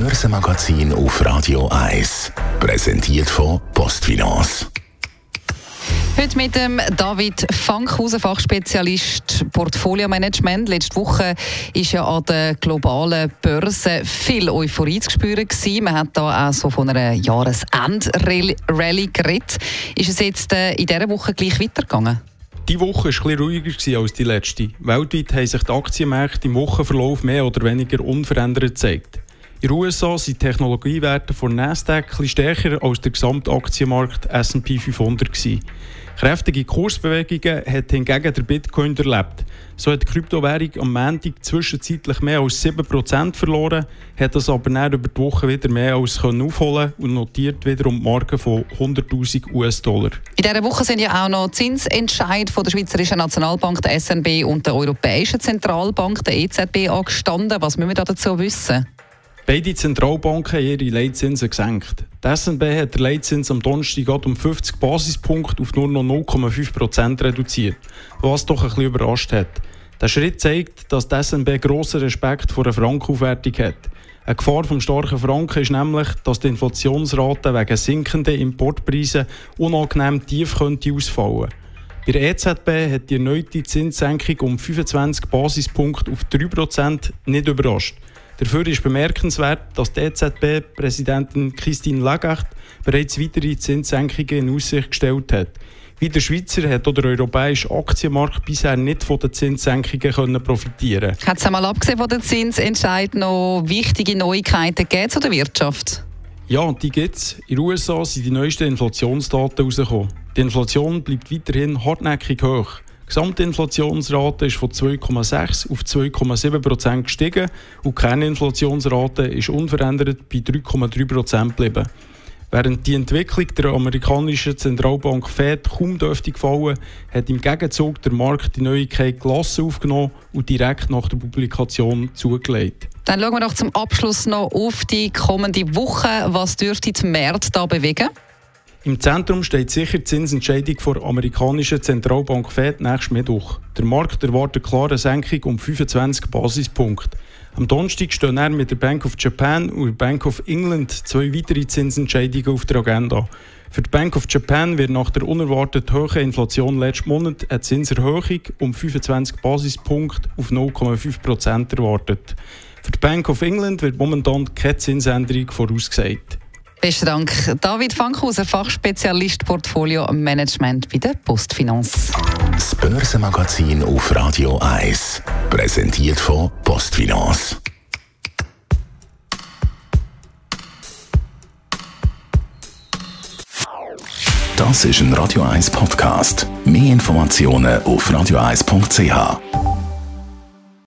Börsenmagazin auf Radio 1. Präsentiert von Postfinance. Heute mit dem David Fankhauser, Fachspezialist Portfolio-Management. Letzte Woche war ja an der globalen Börse viel Euphorie zu spüren gewesen. Man hat da auch so von einer Jahresend-Rallye geredet. Ist es jetzt in dieser Woche gleich weitergegangen? Die Woche war etwas ruhiger als die letzte. Weltweit haben sich die Aktienmärkte im Wochenverlauf mehr oder weniger unverändert gezeigt. In den USA sind die Technologiewerte von Nasdaq etwas stärker als der Gesamtaktienmarkt S&P 500 gewesen. Kräftige Kursbewegungen hat hingegen der Bitcoin erlebt. So hat die Kryptowährung am Montag zwischenzeitlich mehr als 7% verloren, hat das aber dann über die Woche wieder mehr als aufholen und notiert wiederum die Marke von $100.000 US-Dollar. In dieser Woche sind ja auch noch Zinsentscheid von der Schweizerischen Nationalbank, der SNB und der Europäischen Zentralbank, der EZB, angestanden. Was müssen wir dazu wissen? Beide Zentralbanken haben ihre Leitzinsen gesenkt. Die SNB hat den Leitzins am Donnerstag um 50 Basispunkte auf nur noch 0,5% reduziert, was doch ein bisschen überrascht hat. Der Schritt zeigt, dass die SNB grossen Respekt vor einer Frankenaufwertung hat. Eine Gefahr vom starken Franken ist nämlich, dass die Inflationsrate wegen sinkender Importpreise unangenehm tief könnte ausfallen. Bei der EZB hat die erneute Zinssenkung um 25 Basispunkte auf 3% nicht überrascht. Dafür ist bemerkenswert, dass die EZB-Präsidentin Christine Lagarde bereits weitere Zinssenkungen in Aussicht gestellt hat. Wie der Schweizer hat auch der europäische Aktienmarkt bisher nicht von den Zinssenkungen profitieren können. Hat es einmal abgesehen von den Zinsentscheid noch wichtige Neuigkeiten gegeben zu der Wirtschaft? Ja, die gibt es. In den USA sind die neuesten Inflationsdaten herausgekommen. Die Inflation bleibt weiterhin hartnäckig hoch. Die Gesamtinflationsrate ist von 2,6 auf 2,7% gestiegen und die Kerninflationsrate ist unverändert bei 3,3% geblieben. Während die Entwicklung der amerikanischen Zentralbank Fed kaum dürfte gefallen, hat im Gegenzug der Markt die Neuigkeit gelassen aufgenommen und direkt nach der Publikation zugelegt. Dann schauen wir noch zum Abschluss noch auf die kommende Woche. Was dürfte die Märkte da bewegen? Im Zentrum steht sicher die Zinsentscheidung der amerikanischen Zentralbank Fed nächsten Mittwoch. Der Markt erwartet eine klare Senkung um 25 Basispunkte. Am Donnerstag stehen dann mit der Bank of Japan und der Bank of England 2 weitere Zinsentscheidungen auf der Agenda. Für die Bank of Japan wird nach der unerwartet hohen Inflation letzten Monat eine Zinserhöhung um 25 Basispunkte auf 0,5% erwartet. Für die Bank of England wird momentan keine Zinsänderung vorausgesagt. Besten Dank, David Fankhauser, Fachspezialist Portfolio Management bei der Postfinance. Das Börsenmagazin auf Radio 1, präsentiert von Postfinance. Das ist ein Radio 1 Podcast. Mehr Informationen auf radio1.ch.